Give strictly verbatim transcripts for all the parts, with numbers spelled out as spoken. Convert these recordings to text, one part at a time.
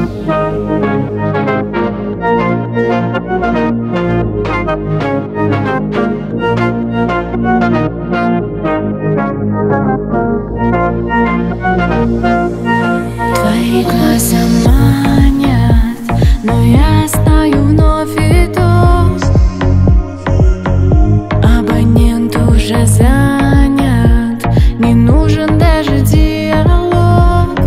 Твои глаза манят, но я знаю, вновь иду. Абонент уже занят, не нужен даже диалог.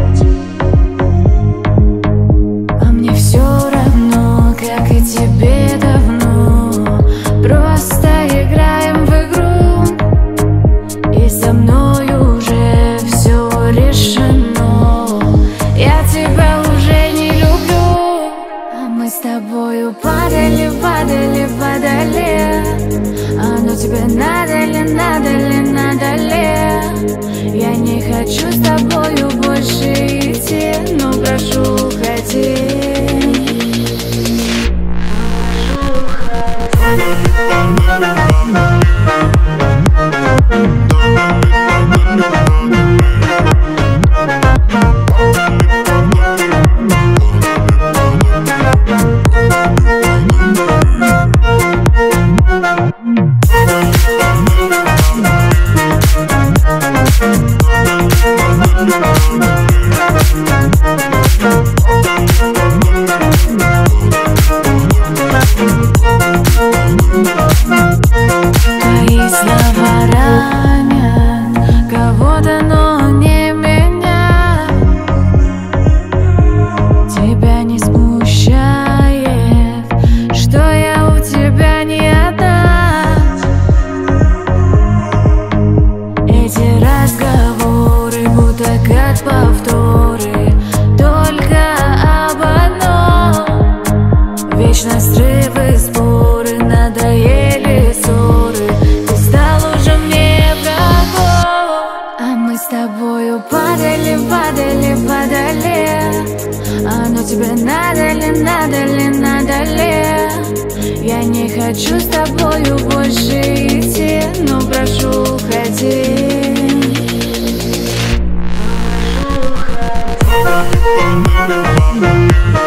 А мне все равно, как и тебе давно. Просто играем в игру, и со мной уже все решено. Я тебя уже не люблю. А мы с тобою падали, падали, падали. А ну тебе надо ли, надо ли, надо ли? Я не хочу с тобою больше идти, но прошу, уходи. Твои слова ранят кого-то, но не меня. Тебя не смущает, что я у тебя не одна. Эти разговоры будто как повторы, только об одном. Вечно срывы, споры, надоели ссоры. Ты стал уже мне врагом. А мы с тобою падали, падали, падали. А ну тебе надо ли, надо ли, надо ли? Я не хочу с тобою больше идти, но прошу, уходи. We'll be right back.